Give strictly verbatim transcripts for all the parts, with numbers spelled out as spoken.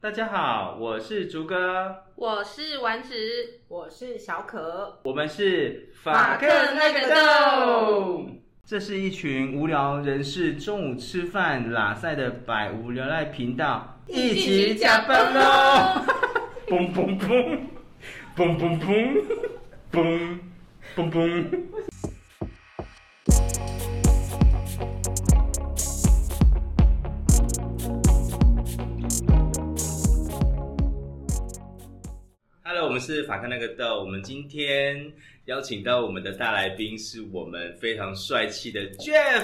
大家好，我是竹哥， 我是丸子， 我是小可， 我们是法克那个豆。 这是一群无聊人士中午吃饭拉塞的百无聊赖频道，一起加班喽！嘣嘣嘣，嘣嘣嘣，嘣嘣嘣。Hello， 我们是法克那个豆。我们今天邀请到我们的大来宾是我们非常帅气的 Jeff。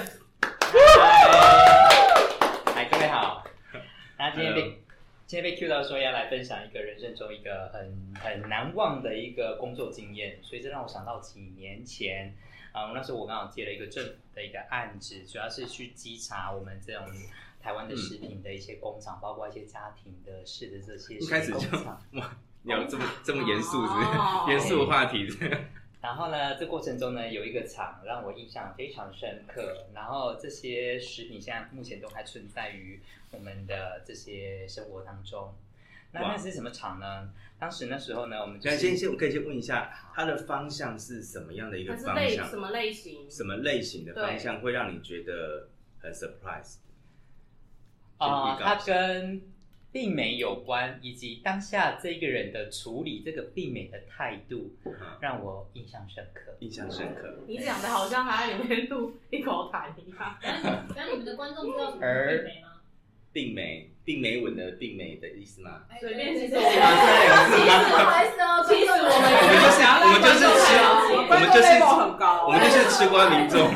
嗨，各位好。那今天被今天被 Q 到说要来分享一个人生中一个很很难忘的一个工作经验，所以这让我想到几年前啊、呃，那时候我刚好接了一个政府的一个案子，主要是去稽查我们这种台湾的食品的一些工厂，嗯、包括一些家庭的事的这些食品工厂。 哇，有这么这么严肃是不是？严肃的话题。 然后呢，这过程中呢，有一个厂让我印象非常深刻。然后这些食品现在目前都还存在于我们的这些生活当中。那那是什么厂呢？当时那时候呢，我们、就是、 先先我可以先问一下，它的方向是什么样的一个方向？ 什么类型？ 什么类型的方向会让你觉得很 surprise？ 啊、呃，它跟病美有关，以及当下这个人的处理这个病美的态度，让我印象深刻。 印象深刻。 你讲的好像他在里面录一口痰一样。 那你们的观众知道什么是病美吗？ 病美，病美稳的病美的意思吗？ 随便其实我们， 其实我们我们就是我们就是吃，我们就是很高， 我们就是吃瓜民众。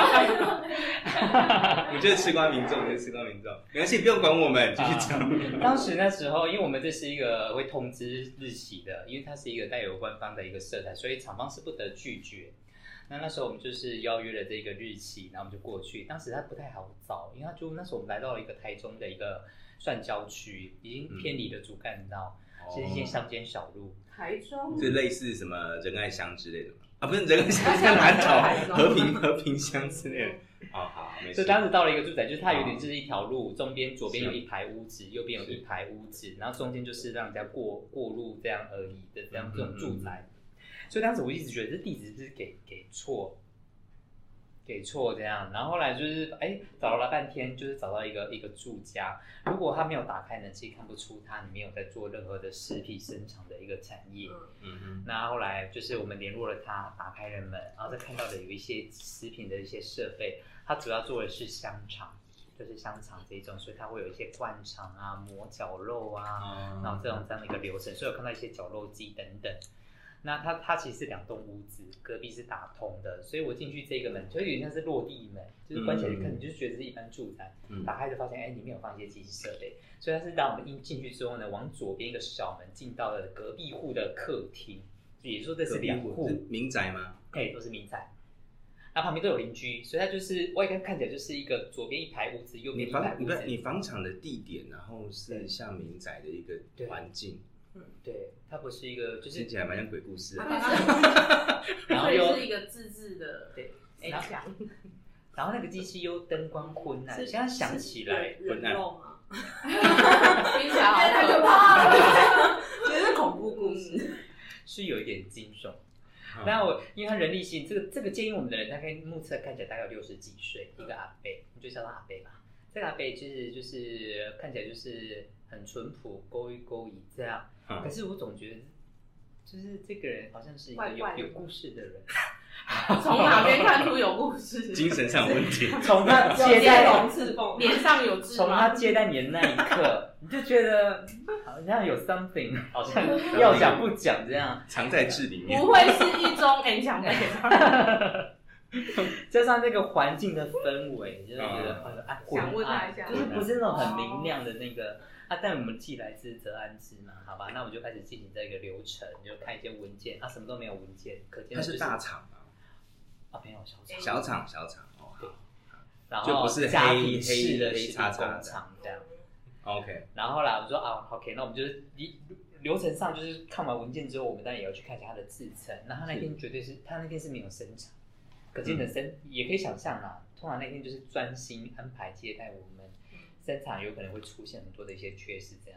我就是吃瓜民众，我就是吃瓜民众，没关系，不用管我们，继续讲、 啊。当时那时候，因为我们这是一个会通知日期的，因为它是一个带有官方的一个色彩，所以厂方是不得拒绝。那那时候我们就是邀约了这个日期，然后我们就过去。当时它不太好找，因为它就那时候我们来到了一个台中的一个算郊区，已经偏离了主干道，嗯、是一些乡间小路。 台中是类似什么仁爱乡之类的吗？啊，不是仁爱乡，是南投和平和平乡之类的。哦，好，没事。 所以当时到了一个住宅，就是它有点就是一条路，中边左边有一排屋子，右边有一排屋子，然后中间就是让人家过过路这样而已的这样这种住宅。嗯嗯嗯，所以当时我一直觉得这地址是给给错，给错这样。然后后来就是哎找了半天，就是找到一个一个住家。如果他没有打开呢，其实看不出它里面有在做任何的食品生产的一个产业。嗯嗯。那后来就是我们联络了他，打开了门，然后再看到的有一些食品的一些设备。它主要做的是香肠，就是香肠这一种，所以它会有一些灌肠啊、磨绞肉啊，嗯、然后这种这样的一个流程，所以有看到一些绞肉机等等。那它它其实是两栋屋子，隔壁是打通的，所以我进去这个门就有点像是落地门，就是关起来就看，你就是觉得是一般住宅，嗯、打开就发现哎里面有放一些机器设备，所以它是让我们一进去之后呢，往左边一个小门进到了隔壁户的客厅，也就是说这是两户， 是民宅吗？ 哎，都是民宅。那旁边都有邻居，所以它就是外观看起来就是一个左边一排屋子，右边一排屋子。 你房场的地点，然后是像民宅的一个环境。 嗯，对，它不是一个，就是听起来蛮像鬼故事的。 然后又是一个自制的对墙，然后那个机器又灯光昏暗，现在想起来昏暗吗？听起来好太可怕了，这是恐怖故事， 是有一点惊悚。那我因为他人力性，这个这个建议我们的人，大概目测看起来大概有六十几岁，一个阿伯，你就叫他阿伯吧。这个阿伯就是就是看起来就是很淳朴，勾一勾一这样。嗯、可是我总觉得，就是这个人好像是一个有怪怪有故事的人。 从哪边看出有故事？ 精神上有问题。 从他接待龙刺凤，脸上有痣吗？ 从他接待你的那一刻，你就觉得好像有 something， 好像要讲不讲这样， 藏在痣里面。 不会是一宗 N 强背吧？ 加上那个环境的氛围，就是觉得很暗， 想问他一下， 就是不是那种很明亮的那个。啊，但我们既来之则安之嘛，好吧？那我们就开始进行这个流程，就看一些文件，啊，什么都没有文件，可见、就是、 它是大厂吗？ 啊，没有小厂， 小厂小厂哦， 对，然后就不是家黑庭式的黑工厂这样。 OK， 然后后来我说啊 ，OK， 那我们就是流程上就是看完文件之后，我们当然也要去看一下它的制程。那他那天绝对是，他那天是没有生产，可见的生、嗯、也可以想象啦。通常那天就是专心安排接待我们。生产有可能会出现很多的一些缺失，这样，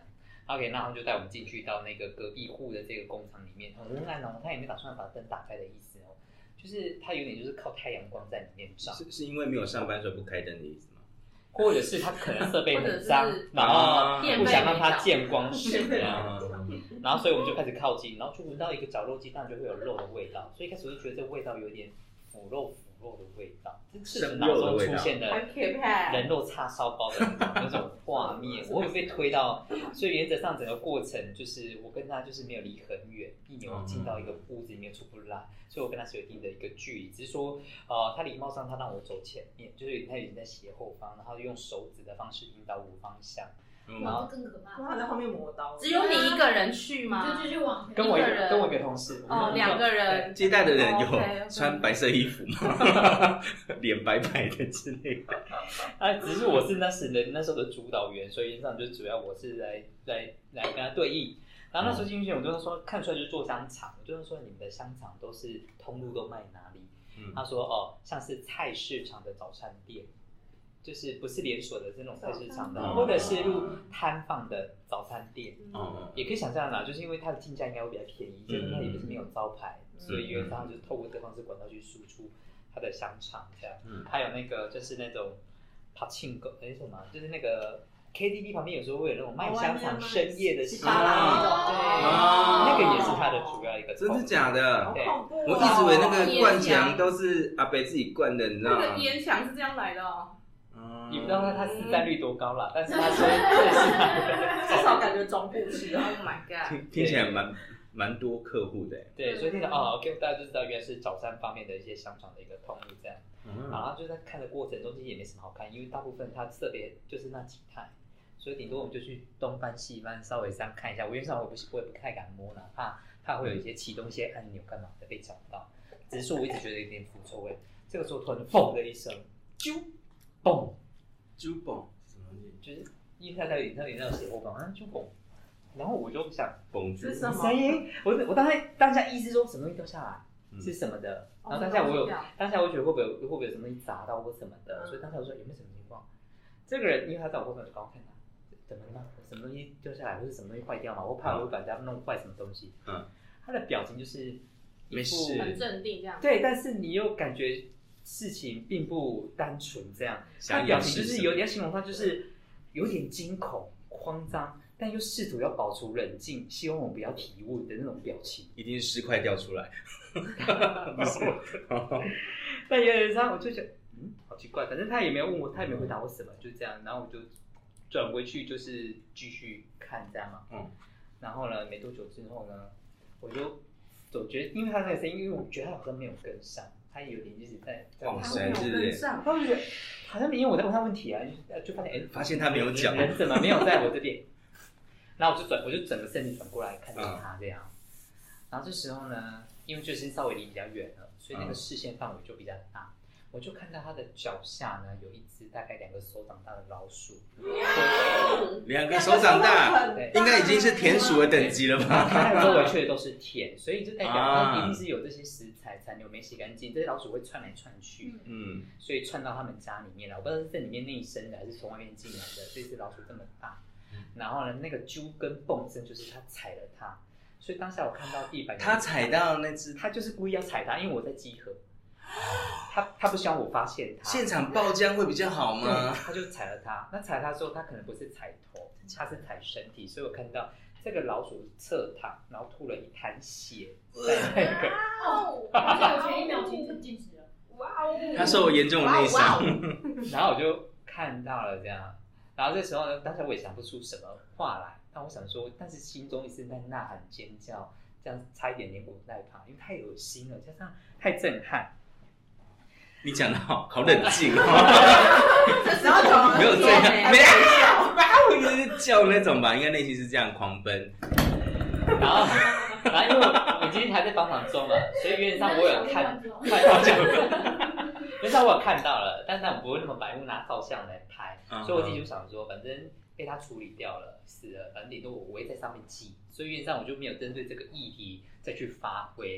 OK， 那他们就带我们进去到那个隔壁户的这个工厂里面，很昏暗哦，他也没打算把灯打开的意思哦，就是他有点就是靠太阳光在里面照。 是是因为没有上班所以不开灯的意思吗？ 或者是他可能设备很脏，然后不想让它见光死这样，然后所以我们就开始靠近，然后就闻到一个绞肉机，当然就会有肉的味道，所以一开始我就觉得这个味道有点腐肉腐肉的味道，是脑中出现的人肉叉烧包的那种画面，我有被推到，所以原则上整个过程就是我跟他就是没有离很远，避免我进到一个屋子里面出不来，所以我跟他是有一定的一个距离，只是说呃他礼貌上他让我走前面，就是他已经在斜后方，然后用手指的方式引导我方向。 然后更可怕，他在后面磨刀。 只有你一个人去吗？ 就继续往跟我一个跟我一个同事， 哦，两个人。 接待的人有穿白色衣服吗？脸白白的之类的。 啊，只是我是那时的那时候的主导员，所以原则上就主要我是来来来跟他对应。然后那时候进去，我就说看出来就是做香肠，我就说你们的香肠都是通路都卖哪里？嗯、他说哦，像是菜市场的早餐店。就是不是连锁的这种菜市场的，或者是入摊贩的早餐店，嗯、也可以想象啦，就是因为它的进价应该会比较便宜，就是它也不是没有招牌，嗯、所以原则上就是透过这方式管道去输出它的香肠这样。嗯、还有那个就是那种帕庆狗，哎什么，就是那个 K T V 旁边有时候会有那种卖香肠深夜的系列，对，那个也是它的主要一个。 真的假的？对，我一直以为那个灌肠都是阿伯自己灌的，你知道吗？ 那个烟肠是这样来的哦。 你不知道它市占率多高啦，但是它说这是至少感觉中部是 ，Oh my god， 听听起来蛮蛮多客户的。 对，所以听到哦 ，OK， 大家就知道原来是早餐方面的一些香肠的一个通路这样。嗯，然后就在看的过程中，其实也没什么好看，因为大部分它设备就是那几台，所以顶多我们就去东翻西翻，稍微这样看一下。我原则上我不我也不太敢摸，哪怕怕会有一些启动一些按钮干嘛的被找到。只是说我一直觉得有点腐臭味。这个时候突然嘣的一声，啾，嘣。 啾嘣什么东西？ 就是因为它在它有那种斜后方，啊啾嘣，然后我就想嘣是什么声音？我我当下当下意识说什么东西掉下来、嗯、是什么的？然后当下我有、哦、当下我觉得会不会会不会有什么东西砸到或什么的？嗯、所以当下我说有没有什么情况？这个人因为他在我后面，我就刚刚看他怎么了吗？什么东西掉下来，或是什么东西坏掉嘛？我怕我会把人家弄坏什么东西。嗯，他的表情就是没事， 很镇定这样。 对，但是你又感觉。事情并不单纯，这样，他表情就是有点形容他就是有点惊恐、慌张，但又试图要保持冷静，希望我们不要提问的那种表情。 一定是尸块掉出来，不是？ 但有点上我就觉得，嗯，好奇怪。反正他也没有问我，他也没有回答我什么，就这样。然后我就转回去，就是继续看这样嘛。嗯。然后呢，没多久之后呢，我就总觉得，因为他那个声音，因为我觉得他好像没有跟上。他有点一直在晃神，是不是？ 他就觉得好像因为我在问他问题啊，就发现哎， 发现他没有讲， 人怎么没有在我这边？然后我就转，我就整个身体转过来看着他这样。嗯、然后这时候呢，因为就是稍微离比较远了，所以那个视线范围就比较大。我就看到他的脚下呢，有一只大概两个手掌大的老鼠。 两个手掌大，应该已经是田鼠的等级了吧？ 它周围去的都是田，所以就代表它一定是有这些食材残留没洗干净，这些老鼠会窜来窜去，嗯，所以窜到他们家里面了。我不知道是在里面内生的，还是从外面进来的。这只老鼠这么大，然后呢，那个啾跟蹦声就是它踩了它，所以当下我看到地板， 它踩到那只， 它就是故意要踩它，因为我在集合。他他不希望我发现他， 现场爆浆会比较好吗？ 他就踩了他，那踩了他之后，他可能不是踩头，他是踩身体，所以我看到这个老鼠侧躺，然后吐了一滩血在那个。 哦，而且我前一秒其实静止了，哇哦！ 他受严重的内伤， 然后我就看到了这样，然后这时候呢，当时我也想不出什么话来，但我想说，但是心中一直在呐喊尖叫，这样差一点连滚带爬，因为太恶心了，加上太震撼。 你讲的好好冷静哦， 这时候就没有这样，没有，应该是叫那种吧，应该内心是这样狂奔。 然后，然后因为我今天还在访场中嘛，所以原则上我有看，快到九个，原则上我有看到了，但是我不会那么白目拿照相来拍，所以我自己就想说，反正被他处理掉了，死了，反正顶多我会在上面记，所以原则上我就没有针对这个议题再去发挥。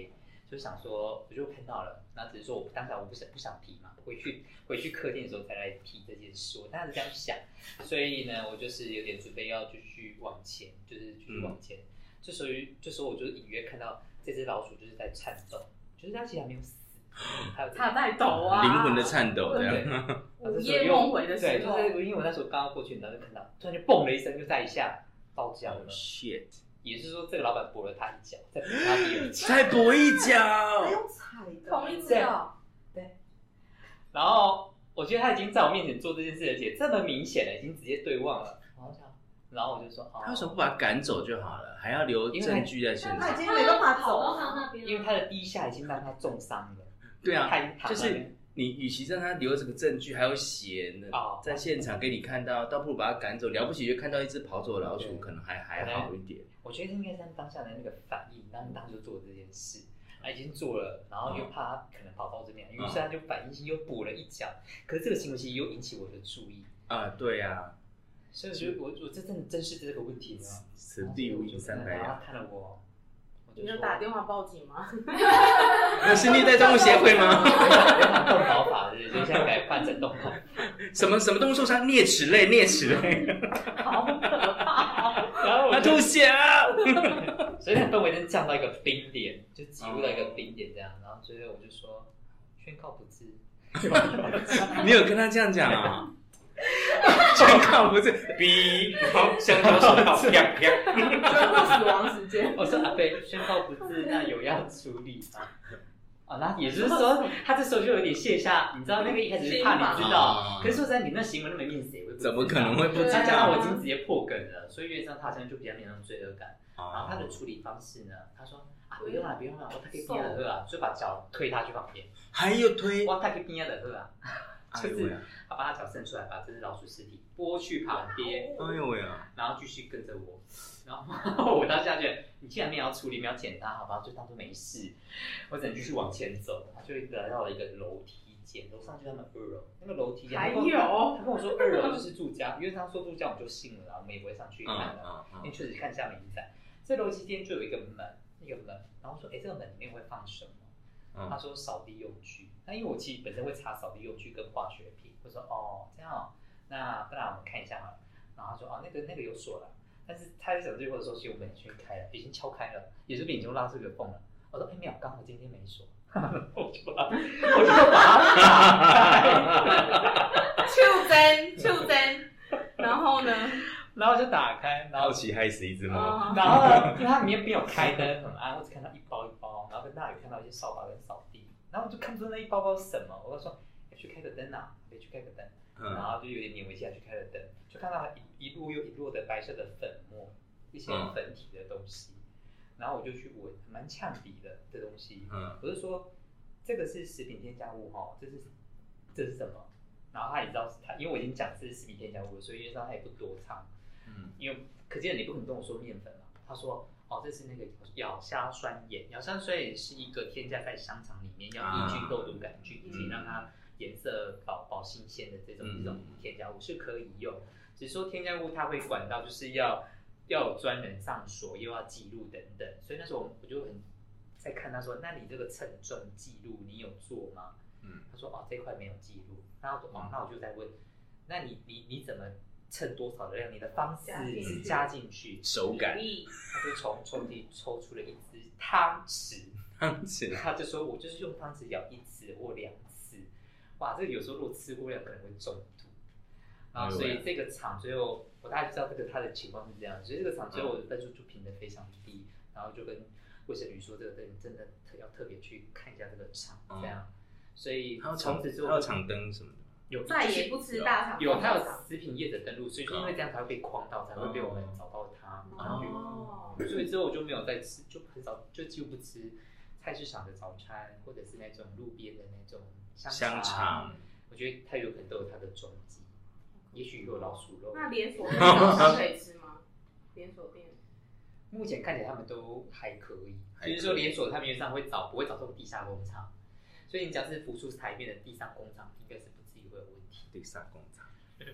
就想说我就看到了，然后只是说我当时我不想不想提嘛，回去回去客厅的时候才来提这件事，我当时这样想，所以呢，我就是有点准备要继续往前，就是继续往前。嗯、这时候这时候我就隐约看到这只老鼠就是在颤抖，就是它其实还没有死。还有它在抖啊， 灵魂的颤抖，这样。 午夜梦回的时候， 对，就是因为我那时候刚刚过去，然后就看到，突然就蹦了一声，就在一下倒脚了。 Oh, shit！ 也就是说，这个老板跛了他一脚，再跛他第二脚， 再跛一脚， 还用踩的， 同一只哦。 对。然后我觉得他已经在我面前做这件事，而且这么明显了，已经直接对望了。然后我就说，哦、 他为什么不把他赶走就好了，还要留证据在现场？ 他已经没办法走到他那边， 因为他的第一下已经让他重伤了。 对啊，就是你与其让他留这个证据，还有血呢， 哦、 在现场给你看到，倒不如把他赶走。了不起就看到一只跑走的老鼠，可能还还好一点。 我觉得应该是当下的那个反应，让当时做这件事，他已经做了，然后又怕他可能跑到这边，于是他就反应性又补了一脚。可是这个行为其实又引起我的注意啊，对啊。 所以我觉得我我这真的正视这个问题吗？ 此地无银三百两。 他看了我， 你有打电话报警吗？ 有心力在动物协会吗？ 我想动保法的，就现在改换成动保。 什么什么动物受伤？啮齿类，啮齿类。 好可怕！ 然后他吐血了。 所以那氛围真降到一个冰点，就几乎到一个冰点这样。然后最后我就说宣告不治。 你有跟他这样讲啊？宣告不是逼，然后香蕉手套，啪啪， 宣布死亡时间。 我说阿贝，宣告不治，那有要处理吗？啊，那也就是说，他这时候就有点卸下，你知道那个一开始是怕你知道，可是说实在你那行为那么面谁会不知道？ 怎么可能会不知道？ 加上我已经直接破梗了，所以原则上他好像就比较没有那种罪恶感。然后他的处理方式呢，他说啊不用了不用了，我他可以边的喝啊，就把脚推他去旁边， 还有推， 我他可以边的喝啊。就是他把他脚伸出来，把这只老鼠尸体拨去旁边， 哎呦喂啊！ 然后继续跟着我，然后我当下觉得你既然没有要处理，没有捡它，好吧，就当做没事，我只能继续往前走，他就来到了一个楼梯间，楼上就是他们二楼，那个楼梯间还有， 他跟我说二楼就是住家，因为他说住家我就信了啦，我们也不会上去看了，因为确实看下面在，这楼梯间就有一个门，一个门，然后说，哎，这个门里面会放什么？他说扫地用具，那因为我其实本身会查扫地用具跟化学品，我说哦这样哦，那不然我们看一下好了。然后他说哦那个那个有锁了，但是他在讲这句话的时候，其实我们已经开了，已经敲开了，也就是已经拉出一个缝了。我说哎没有，刚好今天没锁，我就把我就把它打开， 袖珍袖珍，然后呢？ 然后就打开，然后好奇害死一只猫。 然后呢，因为它里面没有开灯，很暗，我只看到一包一包，然后跟大家有看到一些扫把跟扫地，然后我就看不出那一包包是什么，我就说要去开个灯啊，得去开个灯，嗯、然后就有点勉为其难去开了灯，就看到它一一路又一路的白色的粉末，一些粉体的东西，嗯、然后我就去闻，蛮呛鼻的这东西，嗯，我就说这个是食品添加物哈，这是这是什么？然后他也知道是他，因为我已经讲这是食品添加物，所以原则上他也不多唱。嗯，因为可见你不可能跟我说面粉嘛。他说，哦，这是那个亚硝酸盐，亚硝酸盐是一个添加在香肠里面，要抑制肉毒杆菌，以及让它颜色保保新鲜的这种这种添加物是可以用。只是说添加物它会管到，就是要要有专人上锁，又要记录等等。所以那时候我就很在看他说，那你这个称重记录你有做吗？嗯，他说哦这块没有记录。然后哦，那我就在问，那你你你怎么？称多少的量？你的方式是加进去， 手感。 他就从抽屉抽出了一只汤匙， 汤匙， 他就说我就是用汤匙舀一次或两次。哇，这个有时候如果吃过量可能会中毒。然后所以这个厂最后我大概知道这个他的情况是这样，所以这个厂最后我的分数就评得非常低，然后就跟卫生局说这个你真的要特别去看一下这个厂，这样。所以从此之后还有场灯什么的。 有再也不吃大肠， 有，他有食品业者登录，所以就因为这样才会被框到，才会被我们找到他。哦，所以之后我就没有再吃，就很少，就几乎不吃菜市场的早餐，或者是那种路边的那种香肠。我觉得它有可能都有它的踪迹，也许有老鼠肉。 那连锁店早餐可以吃吗？连锁店目前看起来他们都还可以，就是说连锁它原则上会找不会找这种地下工厂，所以你只要是浮出台面的地上工厂，应该是。会有问题， 地下工厂。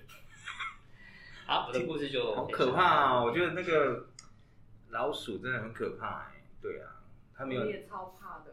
好，我的故事就好可怕啊！我觉得那个老鼠真的很可怕哎、欸。对啊，它没有。 我也超怕的。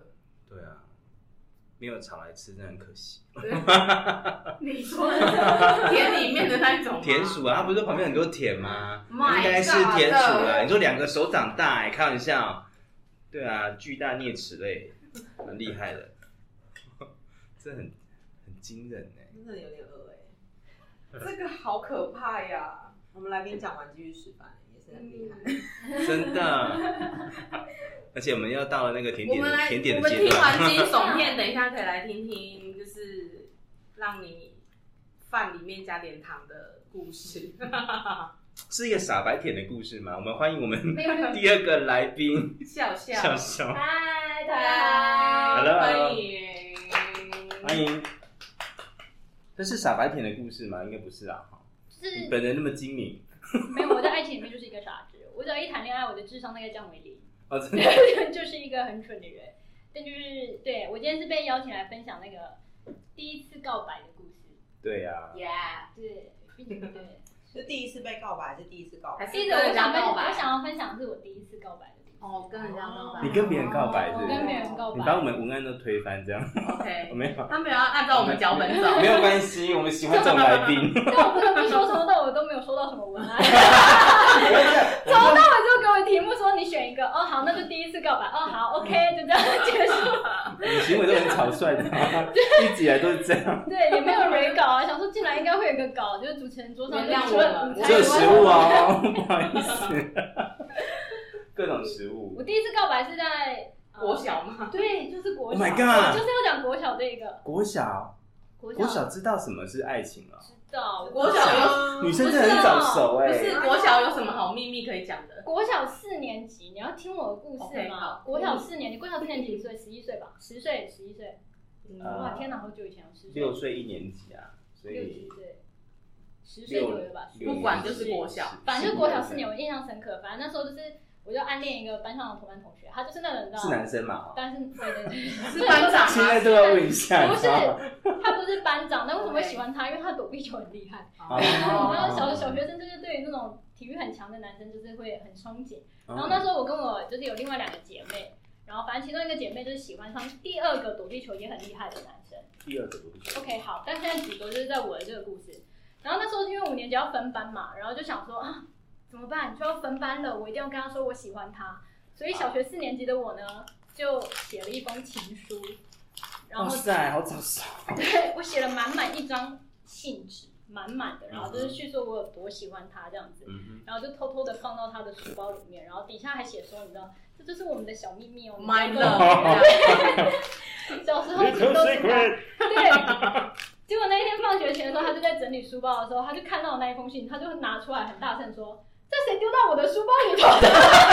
对啊，没有炒来吃，真的很可惜。 你说的田里面的那种吗田鼠啊，它不是旁边很多田吗？ My 应该是 God 田鼠啊。你说两个手掌大、欸，开玩笑。对啊，巨大啮齿类，蛮厉害的。这很很惊人哎、欸， 真的有点恶哎、欸，这个好可怕呀！我们来宾讲完继续示范，也是很厉害， 真的。而且我们要到了那个甜点的甜点我们的阶段。 听完惊悚片，等一下可以来听听，就是让你饭里面加点糖的故事。 是一个傻白甜的故事吗？我们欢迎我们第二个来宾笑笑笑笑， 嗨， 大家好 Hello 欢迎欢迎。这是傻白甜的故事吗？应该不是啊。 就是本人那么精明。 没有，我在爱情里面就是一个傻子，我只要一谈恋爱，我的智商大概降为零， 哦，真的。 就是一个很蠢的人。但就是对我今天是被邀请来分享那个第一次告白的故事。 对呀、啊。 Yeah， 对，并且对。 是第一次被告白还是第一次告白？ 第一次我想分，我想要分享的是我第一次告白的故事。 哦，跟人家告白。 你跟别人告白是不是？ 我跟别人告白。 你把我们文案都推翻这样。 OK， 没有， 他没有要按照我们脚本走。 没有关系，我们喜欢这种来宾。 但我不得不说，从头到尾都没有收到什么文案。从头到尾就给我题目说你选一个，哦好，那就第一次告白，哦好 ，OK， 就这样结束。 你行为都很草率的、啊，一直以来都是这样。 对，也没有蕊稿啊，想说进来应该会有一个稿，就是主持人桌上就除了午餐只有食物哦，不好意思。各种食物。 我第一次告白是在、 呃、国小吗？ 对，就是国小。 Oh my god！ 我就是要讲国小这个。 国小， 国小， 国小知道什么是爱情了？ 知道。 国小有女生真的很早熟哎、 欸。不是国小有什么好秘密可以讲的？ 国小四年级，你要听我的故事吗？ Okay, 国小四年级，国小四年级几岁？十一岁吧，十岁，十一岁。 呃、 哇，天哪，好久以前了，十岁。 六岁一年级啊，所以六七岁。十岁左右吧， 不管就是国小， 反正就是国小四年，我印象深刻。反正那时候就是。我就暗恋一个班上的同班同学，他就是那个人， 是男生嘛？ 但是对对对， 是班长。 现在都要问一下， 不是，他不是班长，但为什么会喜欢他？因为他躲避球很厉害。 哦、 然后小小学生就是对于那种体育很强的男生，就是会很憧憬。然后那时候我跟我就是有另外两个姐妹，然后反正其中一个姐妹就是喜欢上第二个躲避球也很厉害的男生。 第二个躲避球。 OK， 好，但现在主轴就是在我的这个故事。然后那时候因为五年级要分班嘛，然后就想说啊，怎么办？就要分班了，我一定要跟他说我喜欢他。所以小学四年级的我呢，就写了一封情书，然后哇塞，好早熟。 对，我写了满满一张信纸，满满的，然后就是叙述我有多喜欢他这样子， 嗯、 然后就偷偷的放到他的书包里面，然后底下还写说，你知道，这就是我们的小秘密哦 ，My love。 小时候其实都是他，对。结果那一天放学前的时候，他就在整理书包的时候，他就看到那一封信，他就拿出来很大声说。这谁丢到我的书包里头的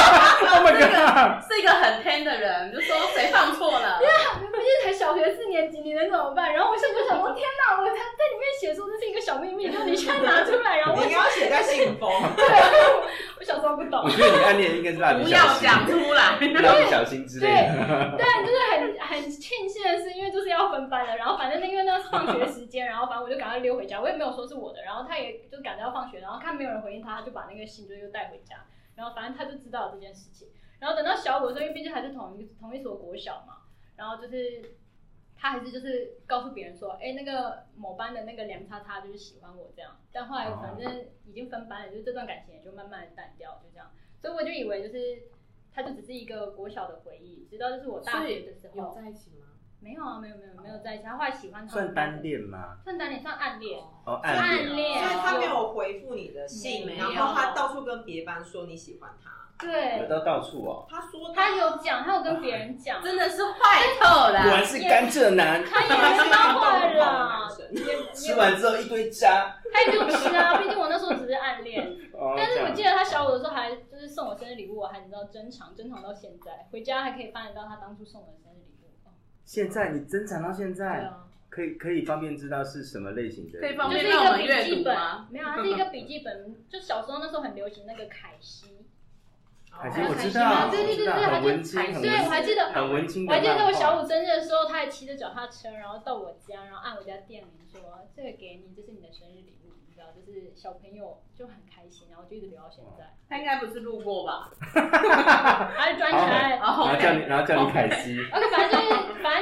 ？Oh my god！ 是一个很偏的人，就说谁放错了？ 对啊，毕竟才小学四年级，你能怎么办？然后我心里就想说，天哪，我才在里面写说这是一个小秘密，就你现在拿出来，然后我你应该要写在信封。 对，我小时候不懂。 我觉得你暗恋应该是蜡笔不小新， 要讲出来， 蜡笔小新之类的。 对，对，就是很很庆幸的是，因为就是要分班了，然后反正因为那是放学时间，然后反正我就赶快溜回家，我也没有说是我的，然后他也就赶着要放学，然后看没有人回应他，他就把那个信就又带回家。然后反正他就知道这件事情，然后等到小五的时候，因为毕竟还是同一同一所国小嘛，然后就是他还是就是告诉别人说，哎，那个某班的那个梁叉叉就是喜欢我这样，但后来反正已经分班了，就是这段感情也就慢慢的淡掉，就这样，所以我就以为就是他就只是一个国小的回忆，直到就是我大学的时候有在一起吗？ 没有啊，没有没有没有在一起，他后来喜欢他算单恋吗？ 算单恋，算暗恋。 哦，暗恋。 所以他没有回复你的信，然后他到处跟别班说你喜欢他。 对， 有到到处哦。 他说他有讲，他有跟别人讲， 真的是坏透了。 果然是甘蔗男。 他也没当坏了， 吃完之后一堆渣。 他也就吃啊，毕竟我那时候只是暗恋。但是我记得他小我的时候还就是送我生日礼物，我还你知道珍藏，珍藏到现在，回家还可以翻得到他当初送我的生日礼物。 现在你珍藏到现在， 对啊， 可以可以方便知道是什么类型的？ 可以方便就是一个笔记本吗？ 没有，它是一个笔记本，就小时候那时候很流行那个凯西。 凯西我知道， 对对对对， 很文青，很对，我还记得， 很文青。 我还记得我小五生日的时候，他还骑着脚踏车，然后到我家，然后按我家电铃说：“这个给你，这是你的生日礼物。”你知道，就是小朋友就很开心，然后就一直留到现在。 他应该不是路过吧？ 他就转起来， 然后叫你，然后叫你凯西。 OK， 反正就是，反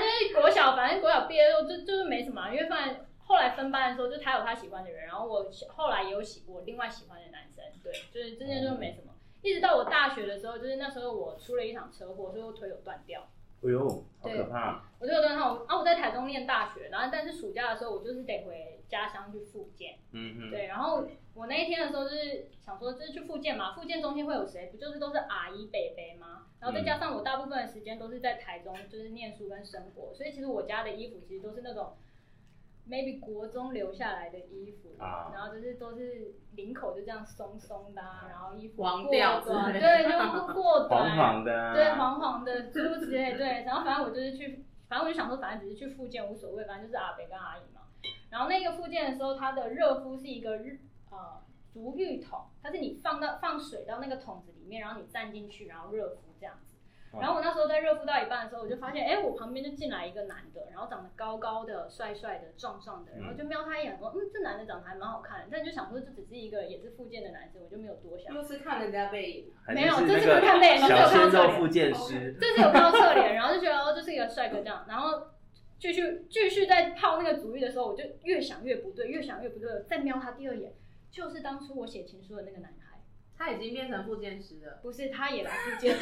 小反正国小毕业之后就就是没什么，因为反正后来分班的时候，就他有他喜欢的人，然后我后来也有喜我另外喜欢的男生，对，就是这件就没什么。一直到我大学的时候，就是那时候我出了一场车祸，所以我腿有断掉。 哎呦，好可怕！ 我腿有断掉，我啊我在台中念大学，然后但是暑假的时候我就是得回家乡去复健。 嗯哼， 对，然后我那一天的时候就是想说，就是去复健嘛，复健中心会有谁？不就是都是阿姨、伯伯吗？然后再加上我大部分的时间都是在台中，就是念书跟生活，所以其实我家的衣服其实都是那种 maybe 国中留下来的衣服，啊、然后就是都是领口就这样松松的、啊，然后衣服黄掉短，对，就过短， 黄黄的、啊， 对，黄黄的诸如此类，对。然后反正我就是去，反正我就想说，反正只是去复健无所谓，反正就是阿伯跟阿姨嘛。然后那个复健的时候，它的热敷是一个日呃足浴桶，它是你放到放水到那个桶子里面，然后你站进去，然后热敷这样子。然后我那时候在热敷到一半的时候，我就发现，哎，我旁边就进来一个男的，然后长得高高的、帅帅的、壮壮的，然后就瞄他一眼，说，嗯，这男的长得还蛮好看的，但就想说这只是一个也是复健的男生，我就没有多想。 又是看人家背影， 没有，这是不是看背影，这是有看到侧脸。 复健师， 这是有看到侧脸，然后就觉得哦，这是一个帅哥这样，然后继续继续在泡那个足浴的时候，我就越想越不对，越想越不对，再瞄他第二眼，就是当初我写情书的那个男孩。 他已经变成复健师了， 不是，他也来复健，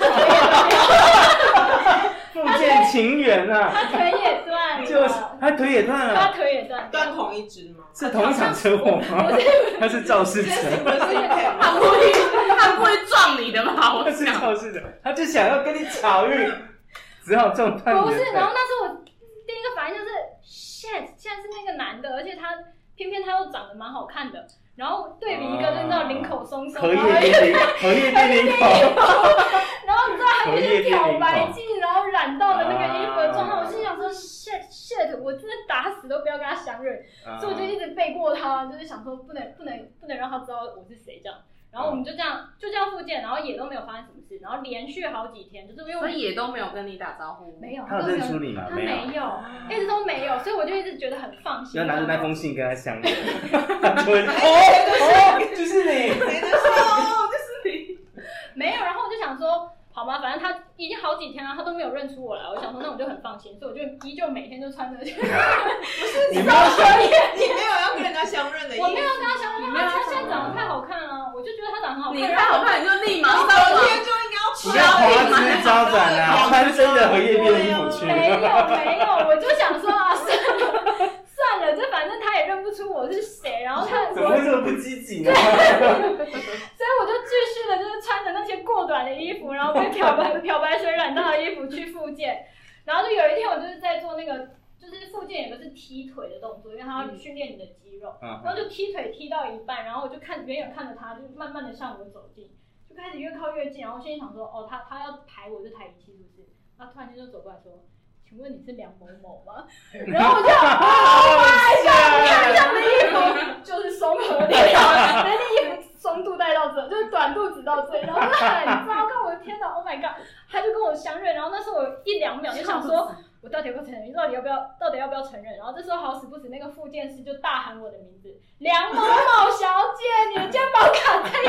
复健情缘啊， 他腿也断了， 就是他腿也断了， 他腿也断了， 断同一只吗？ 是同一场车祸吗？他是肇事者， 他故意他故意撞你的吧？我他是肇事者，他就想要跟你巧遇，只好撞断你的腿。 不是，然后那时候我第一个反应就是 shit， 现在是那个男的，而且他偏偏他又长得蛮好看的。然后对比一个就是那种领口松松， 荷叶边领，荷叶边领口， 然后你知道还有一些漂白剂，然后染到的那个衣服的状态，我心想说 shit shit， 我真的打死都不要跟他相认，所以我就一直背过他，就是想说不能不能不能让他知道我是谁这样。然后我们就这样就这样复健，然后也都没有发生什么事，然后连续好几天，就是因为我所以也都没有跟你打招呼， 没有， 他有认出你吗？ 他没有，一直都没有，所以我就一直觉得很放心。 要拿着那封信跟他相认，他就会哦哦，就是你， 谁的哦，就是你， 没有，然后我就想说。好吗？反正他已经好几天了，他都没有认出我来。我想说，那我就很放心，所以我就依旧每天就穿着。不是你没有，你没有要跟人家相认的意思。 我没有跟他相认，他现在长得太好看了，我就觉得他长得很好看。 你太好看，你就立马当天就应该要你要华枝招展啊，穿真的荷叶边的衣服去。 没有没有，我就想说啊，算了算了，就反正他也认不出我是谁，然后他怎么会这么不积极呢？ 所以我就继续的，就是穿着那些过短的衣服，然后被漂白漂白水染到的衣服去复健。然后就有一天，我就是在做那个，就是复健有个是踢腿的动作，因为他要训练你的肌肉。 嗯、 然后就踢腿踢到一半，然后我就看远远看着他，就慢慢的向我走近，就开始越靠越近。然后我心里想说，哦，他他要抬我这台仪器是不是？他突然间就走过来说。请问你是梁某某吗？然后我就，Oh my god！ 你看一下我的衣服，就是松合的，人的衣服松度带到这，就是短肚子到这，然后很糟糕，我的天哪 ！Oh my god！ 他就跟我相认，然后那时候我一两秒就想说，我到底要不要承认？到底要不要？到底要不要承认？然后这时候好死不死，那个复健师就大喊我的名字，梁某某小姐，你的健保卡在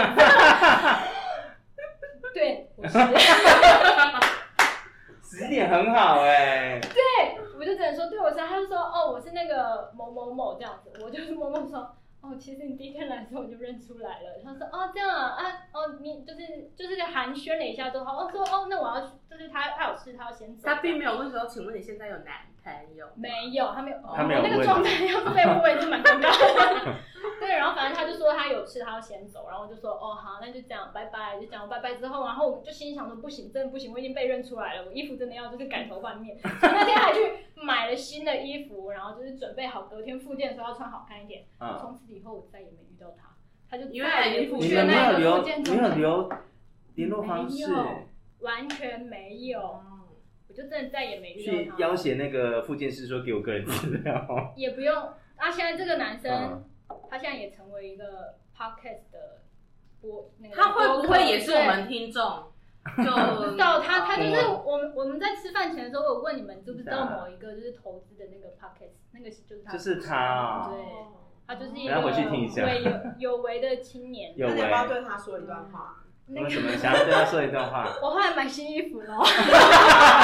这。对，我是。 时点很好哎、欸， 对，我就只能说对我是，他就说哦我是那个某某某这样子，我就是某某说哦其实你第一天来的时候我就认出来了，他说哦这样啊啊哦你就是就是寒暄了一下之后，哦说哦那我要就是他他有事他要先走， 他并没有问说请问你现在有男朋友？ 没有，他没有， 他没有那个状态要是被问也是蛮尴尬的。对，然后反正他就说他有事，他要先走，然后我就说哦好，那就这样，拜拜，就讲拜拜之后，然后我就心想说不行，真的不行，我已经被认出来了，我衣服真的要就是改头换面，所以那天还去买了新的衣服，然后就是准备好隔天复健的时候要穿好看一点。嗯、从此以后我再也没遇到他，他就因为他已经复你健们没有留， 没没有留联络方式， 完全没有。我就真的再也没遇到去他。 要挟那个复健师说给我个人资料， 也不用。啊，现在这个男生， 嗯、 他现在也成为一个 podcast 的播那个。 他会不会也是我们听众？就不知道他，他就是我们我们在吃饭前的时候，我问你们知不知道某一个就是投资的那个 podcast， 那个就是他。 就是他啊、 对，他就是一个回去听一下为有有为的青年。 有为。 那你要不要对他说一段话？ 为什么想要对他说一段话？ 我后来买新衣服了。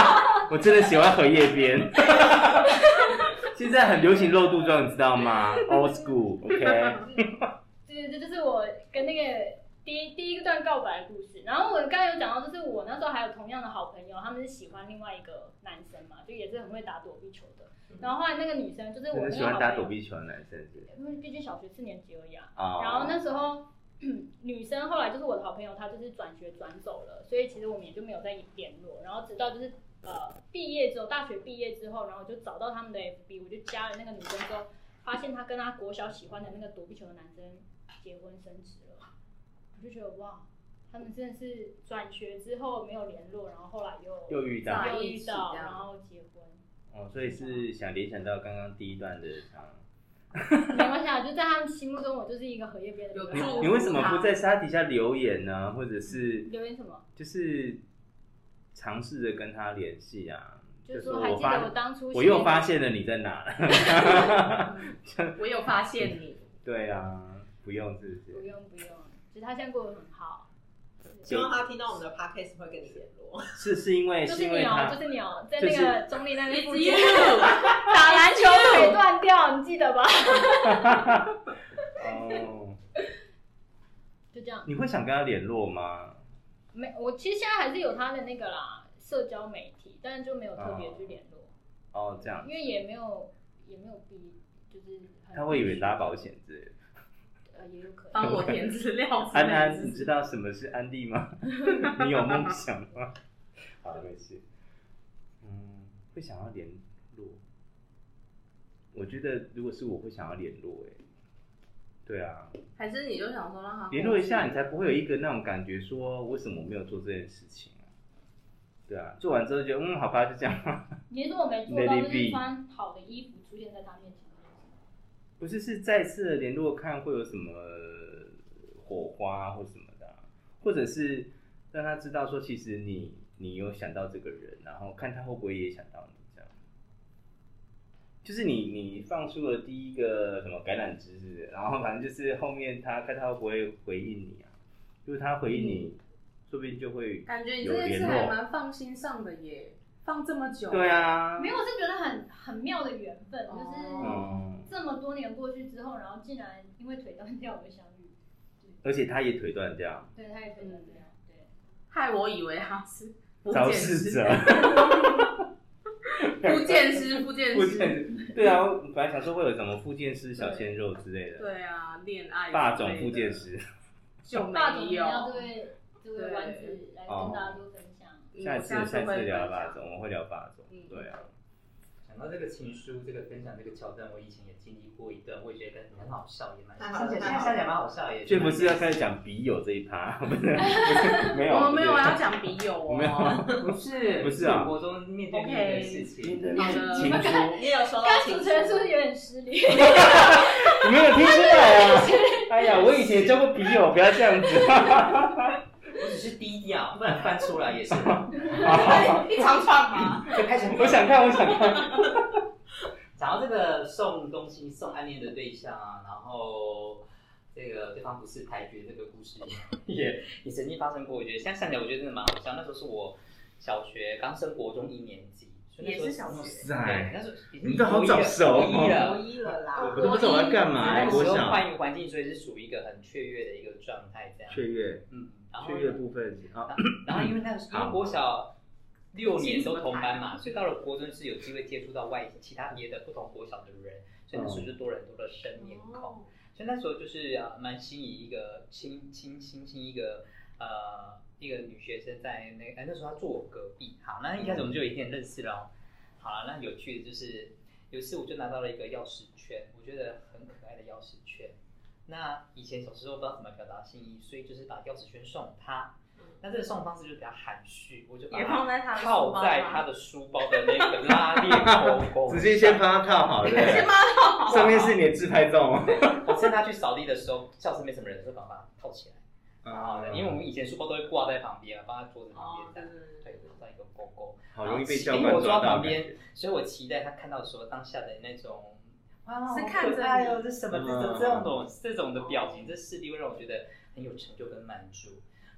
我真的喜欢荷叶边。现在很流行露肚装，你知道吗 ？Old school，OK、okay? 对，这就是我跟那个第一第一段告白的故事。然后我刚才有讲到，就是我那时候还有同样的好朋友，他们是喜欢另外一个男生嘛，就也是很会打躲避球的。然后后来那个女生就是我那个好朋友， 喜欢打躲避球的男生是， 因为毕竟小学四年级而已啊。 哦、 然后那时候女生后来就是我的好朋友，她就是转学转走了，所以其实我们也就没有再联络。然后直到就是呃毕业之后，大学毕业之后，然后我就找到他们的 F B， 我就加了那个女生之后，发现她跟她国小喜欢的那个躲避球的男生结婚生子了，我就觉得哇，他们真的是转学之后没有联络，然后后来又又遇到又遇到，然后结婚。 哦，所以是想联想到刚刚第一段的场。 没关系啊，就在他们心目中，我就是一个荷叶边的女孩。 你为什么不在沙底下留言呢？或者是留言什么？ 就是尝试着跟他联系啊。 就是说，还记得我当初我又发现了你在哪。 我有发现你。 对啊，不用是不是？ 不用不用，其实他现在过得很好。 希望他听到我们的 podcast 会跟你联络。 是是因为就是你哦， 就是你哦，在那个中立那边附近打篮球腿断掉，你记得吧？ 哦， 就这样。 你会想跟他联络吗？ 没，我其实现在还是有他的那个啦，社交媒体，但是就没有特别去联络。 哦，这样。 因为也没有也没有必，就是他会以为拉保险之类的。 呃，也有可能。 帮我填资料。 安安，你知道什么是安利吗？你有梦想吗？好的，没事。嗯，会想要联络。我觉得如果是我会想要联络，哎，对啊。 还是你就想说让他联络一下，你才不会有一个那种感觉，说为什么我没有做这件事情啊？对啊，做完之后就嗯，好吧，就这样。 你是说我没做到，就是穿好的衣服出现在他面前？ 不是，是再次的联络，看会有什么火花或什么的、啊，或者是让他知道说，其实你你有想到这个人，然后看他会不会也想到你这样。就是你你放出了第一个什么橄榄枝，然后反正就是后面他看他会不会回应你啊？如果他回应你，嗯、说不定就会感觉你这件事还蛮放心上的耶，放这么久。 对啊， 没有，我是觉得很很妙的缘分，就是。 嗯这么多年过去之后，然后竟然因为腿断掉而相遇， 而且他也腿断掉， 对，他也腿断掉，对， 害我以为他是肇事者， 复健师，复健师， 对啊，我本来想说会有什么复健师、小鲜肉之类的， 对啊，恋爱霸总复健师， 就没有， 这位这位丸子来跟大家做分享， 下一次下一次聊霸总，我们会聊霸总，对啊。 讲到这个情书，这个分享这个桥段，我以前也经历过一段，我也觉得很好笑，也蛮想起来， 现在想起来蛮好笑也。 这不是要开始讲笔友这一趴，不是，没有， 我们没有要讲笔友哦， 没有， 不是， 不是啊， 国中面对面的事情， 好的， 情书也有收到情书， 主持人是不是有点失礼？ 你没有听出来啊？哎呀，我以前交过笔友，不要这样子。 我只是低调，不然翻出来也是。 一长串吗？ 就开始， 我想看，我想看。 讲到这个送东西、送暗恋的对象啊，然后这个对方不是台决这个故事也也曾经发生过。我觉得现在想起来，我觉得真的蛮好笑。那时候是我小学刚升国中一年级， 也是小学。 对， 那时候你都好早熟国一了啦。 我都不知道我要干嘛。 那时候换一个环境，所以是属于一个很雀跃的一个状态，这样。 雀跃， 嗯。 雀跃部分啊， 然后因为那个因为国小六年都同班嘛，所以到了国中是有机会接触到外其他别的不同国小的人，所以那时候就多人多的生面孔，所以那时候就是啊蛮心仪一个亲亲亲亲一个呃一个女学生在那哎那时候她坐我隔壁，好，那一开始我们就有一点认识了，好了，那有趣的就是有一次我就拿到了一个钥匙圈，我觉得很可爱的钥匙圈。那以前小时候不知道怎么表达心意，所以就是把钥匙圈送他。那这个送的方式就是比较含蓄，我就把它套在他的书包的那个拉链勾勾， 直接先帮他套好，对， 先帮他套好， 上面是你的自拍照。 我趁他去扫地的时候，教室没什么人的时候，把它套起来。啊，因为我们以前书包都会挂在旁边，放在桌子旁边的，对，套在一个勾勾， 好容易被教官抓到旁边，所以我期待他看到的时候，当下的那种。哇， 是看着哎呦，这什么这种这种这种的表情，这势必会让我觉得很有成就跟满足。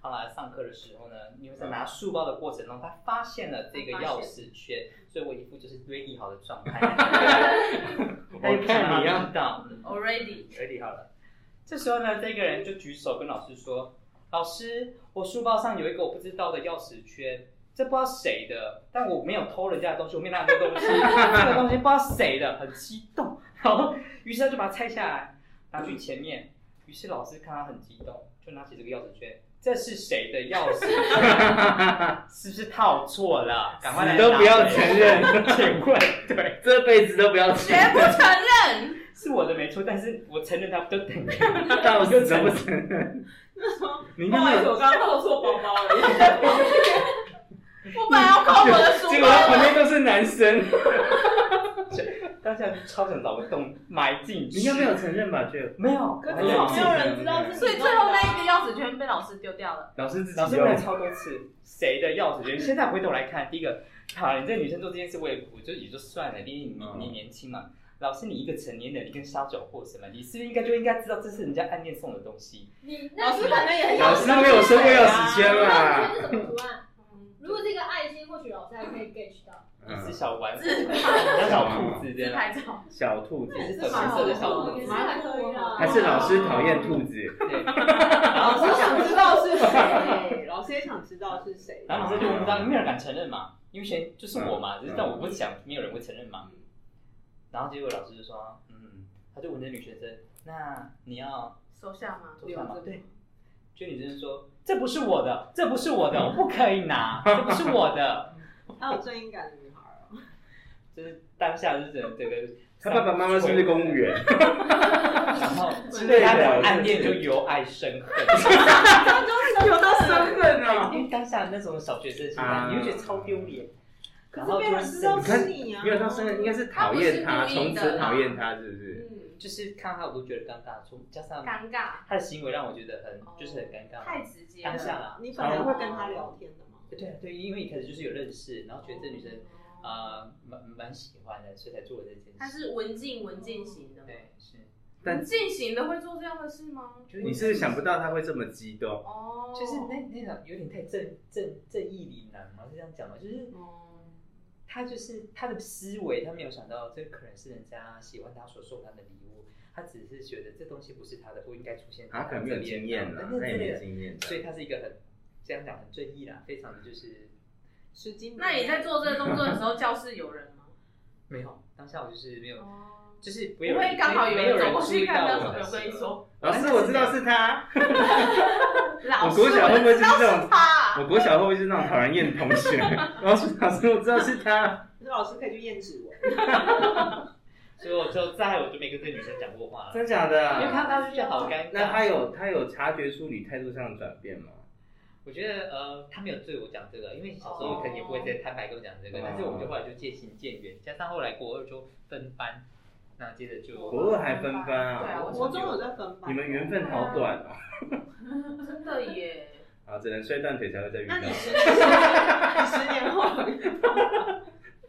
后来上课的时候呢，因为在拿书包的过程中，他发现了这个钥匙圈，所以我一副就是 ready 好的状态。 我看你要到 already ready 好了。这时候呢，这个人就举手跟老师说：“老师，我书包上有一个我不知道的钥匙圈。”这不知道谁的，但我没有偷人家的东西，我没有拿这个东西，这个东西不知道谁的，很激动。然后，于是他就把它拆下来，拿去前面。于是老师看他很激动，就拿起这个钥匙圈，这是谁的钥匙圈？是不是套错了？赶快来都不要承认， 请问，对， 这辈子都不要承绝不承认， 是我的没错，但是我承认他都等于到死都不承认。你不好意思，我刚刚扣错包包了。 我本来要扣我的书包， 结果他旁边都是男生。 当下就超想找个洞埋进去。 你应该没有承认吧？就没有， 可是没有人知道是， 所以最后那一个钥匙圈被老师丢掉了。 老师自己老师问了超多次谁的钥匙圈。现在回头来看，第一个，好，你这女生做这件事，我也我就也就算了，因为你你年轻嘛。老师，你一个成年人，你跟杀酒货什么？你是不是应该就应该知道这是人家暗恋送的东西？ 你老师可能也很老师没有收过钥匙圈啦。 吧？ 是什么图案？如果这个爱心，或许老师还可以 get 到。 一只小丸子， 自像小兔子这样。 拍照， 小兔子， 是粉色的小兔子， 蛮可以的。 还是老师讨厌兔子？ 对。 老师想知道是谁，老师也想知道是谁。 然后老师就问他，没有人敢承认嘛，因为先就是我嘛，只是但我不想，没有人会承认嘛。然后结果老师就说，嗯，他就问那女学生，那你要收下吗？ 收下吗？对。就女生说，这不是我的，这不是我的，我不可以拿，这不是我的。 好有正义感的女孩哦。 就是当下就是整个， 他爸爸妈妈是不是公务员？ 然后对他的暗恋就由爱生恨， 有到生恨啊！ 因为当下那种小学生心态，你会觉得超丢脸。 可是没有人知道是你啊！ 没有到生恨，应该是讨厌他，从此讨厌他，是不是？ 嗯， 就是看他我都觉得尴尬，从加上尴尬， 他的行为让我觉得很就是很尴尬， 太直接了。 当下你本来会跟他聊天的吗？ 对对，因为一开始就是有认识，然后觉得这女生啊蛮蛮喜欢的，所以才做了这件事。 他是文静文静型的， 对是。 文静型的会做这样的事吗？ 你是不是想不到他会这么激动？ 哦， 就是那那种有点太正正正义凛然嘛，是这样讲吗？就是。他就是他的思维，他没有想到这可能是人家喜欢他所送他的礼物，他只是觉得这东西不是他的，不应该出现在他可能没有经验啦，他也没经验， 所以他是一个很这样讲很正义啦，非常的就是实际。 那你在做这个动作的时候，教室有人吗？ 没有，当下我就是没有，就是不会刚好有人走过去看到什么，我跟你说， 老师我知道是他。 我国小会不会是这种？ 我国小会不会是那种讨人厌的同学？老师，老师，我知道是他。 那老师可以去验指纹。 所以我就再我就没跟这女生讲过话了。 真假的？ 因为看到就觉得好尴尬。 那他有他有察觉出你态度上的转变吗？ 我觉得呃，他没有对我讲这个，因为小时候可能也不会再坦白跟我讲这个，但是我们就后来就渐行渐远，加上后来国二就分班。那接着就国二还分班啊？ 对啊，国中有在分班。 你们缘分好短哦。 真的耶。 啊，只能摔断腿才会再遇到。 那你十年，你十年后遇到？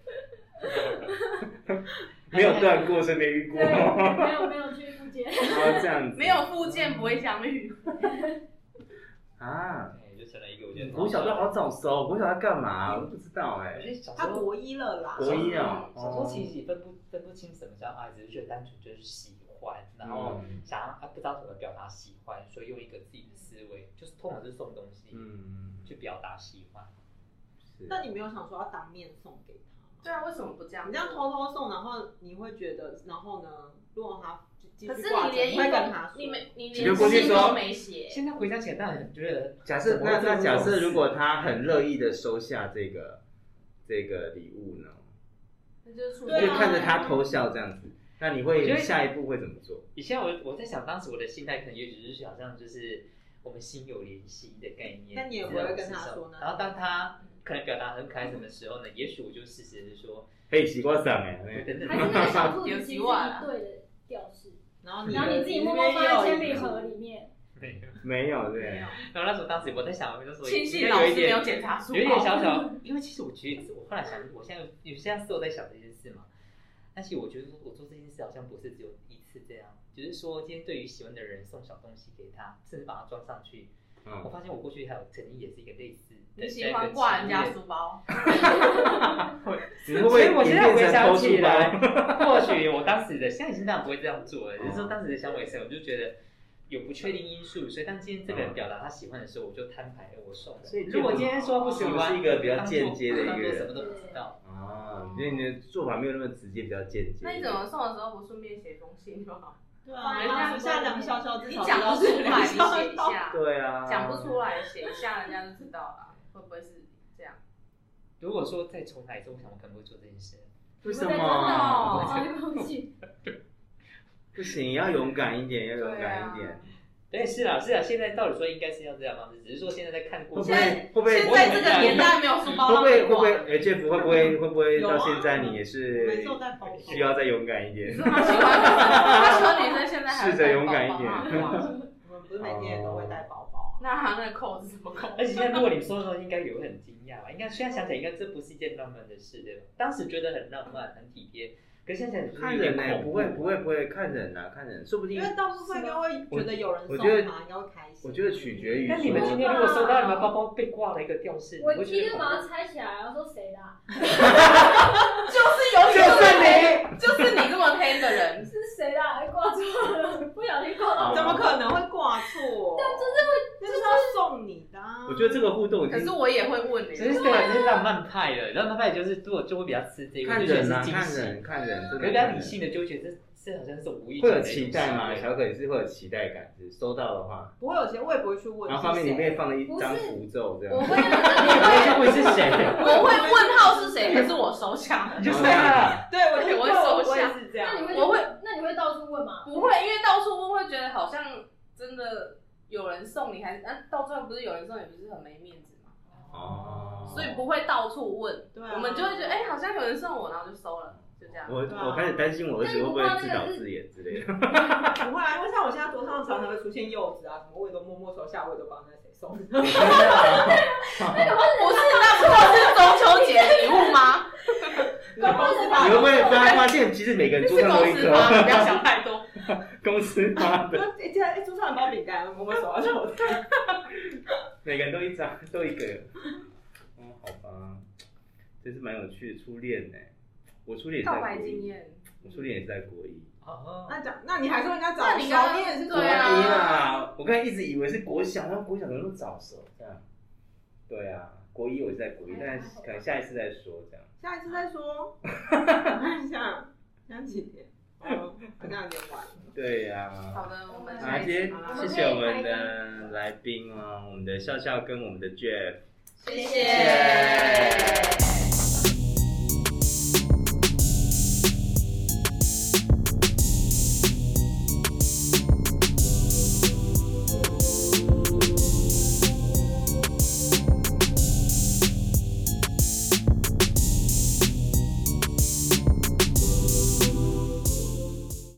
没有断过，是没遇过。 没有没有去复健。 哦，这样子。 没有复健不会相遇。 啊。 就成了一个我觉得。 国小都好早熟，国小在干嘛？我都不知道哎。 他国一了啦。 国一啊。 小时候其实也分不分不清什么叫爱，只是觉得单纯就是喜欢，然后想要他不知道怎么表达喜欢，所以用一个自己的思维，就是通常是送东西，嗯，去表达喜欢。 那你没有想说要当面送给他？ 对啊，为什么不这样？ 你这样偷偷送，然后你会觉得，然后呢，如果他继续可是你连一封，你没你连信都没写。 现在回想起来，当然觉得， 假设那那假设如果他很乐意的收下这个这个礼物呢？ 那就是就看着他偷笑这样子。那你会下一步会怎么做？ 以前我我在想，当时我的心态可能也只是好像就是我们心有灵犀的概念。 那你也不会跟他说呢？ 然后当他可能表达很开什么时候呢？也许我就适时的说， 嘿，西瓜伞哎， 等等。 还是那个小兔子其实是一对的调式， 然后你然后你自己默默放在铅笔盒里面。 没有， 没有对。 然后那时候当时我在想，我就说， 亲戚老师没有检查书包， 有一点小小，因为其实我觉得我后来想，我现在有现在是我在想这件事嘛。但是我觉得我做这件事好像不是只有一次这样，就是说今天对于喜欢的人送小东西给他，甚至把它装上去， 我发现我过去还有曾经也是一个类似的。 你喜欢挂人家书包？ 你会不会我现在回想起来， 来， 或许我当时的现在已经当然不会这样做了，只是说当时的想法是，我就觉得有不确定因素，所以当今天这个人表达他喜欢的时候，我就摊牌，我送。 所以如果今天说不喜欢， 是一个比较间接的一个人， 什么都不知道。 啊，所以你的做法没有那么直接，比较间接。 那你怎么送的时候不顺便写封信就好？ 对啊， 人家下两个笑笑，至你少讲不出来，你写一下。 对啊， 讲不出来，写一下，人家就知道了。会不会是这样？ 如果说再重来一次，我想我可能会做这件事。 为什么？ 我忘记。 不行，要勇敢一点，要勇敢一点。 对，是啦，是啦，现在照理说应该是要这样方式，只是说现在在看过会不会会不会现在这个年代没有书包会不会让你挂会不会？哎，Jeff 会不会会不会到现在你也是需要再勇敢一点？ 他喜欢他喜欢女生，现在还试着勇敢一点。 我们不是每天也都会带包包？ 那他那个扣子怎么扣？ 而且现在如果你说的时候，应该也会很惊讶吧？应该现在想起来，应该这不是一件浪漫的事，对吧？当时觉得很浪漫，很体贴。可是现在看人呢，不会不会不会看人啊，看人，说不定因为大部分应该会觉得有人送他，应该会开心。 我觉得取决于。 那你们今天如果收到你们包包被挂了一个吊饰， 我一定把它拆起来，然后说谁的？ 就是有就是你， 就是你这么黑的人， 是谁的？还挂错了，不小心挂到。 怎么可能会挂错？ 但就是会， 那是他送你的。 我觉得这个互动， 可是我也会问你， 只是对，这是浪漫派的，浪漫派就是如果就会比较吃这个， 看人啊， 看人看人， 可是比较理性的就会觉得这这好像是无意会有期待吗？小可也是会有期待感，是收到的话， 不会有钱，我也不会去问。 然后方面里面放了一张符咒，这样。 我会， 我会是谁？ 我会问号是谁，可是我收下， 就是啊， 对我我会收下， 是这样。 那你会， 我会， 那你会到处问吗？ 不会，因为到处问会觉得好像真的有人送你，还是啊，到最后不是有人送你，不是很没面子吗？ 哦。 所以不会到处问， 对啊， 我们就会觉得哎，好像有人送我，然后就收了。 我我开始担心我儿子会不会自导自演之类的。 不会啊，因为像我现在桌上常常会出现柚子啊，什么我也都默默收下，我也都不知道那谁送的。 不是，那不是中秋节礼物吗？ 你会不会发发现，其实每个人桌上都一颗？ 不要想太多。 公司发的。 一天一桌上包饼干，默默收下手。 每个人都一张，都一个。哦，好吧，真是蛮有趣的初恋呢。我初恋也是在国一，我初恋也是在国一。 哦， 那讲，那你还说人家早熟，你也是国一啊？我刚才一直以为是国小，然后国小怎么那么早熟这样？对啊，国一我是在国一，但是可能下一次再说这样。 下一次再说。我看一下，现在几点？哦，好像有点晚。 对呀。 好的，我们好，今天谢谢我们的来宾哦，我们的笑笑跟我们的 Jeff。 谢谢。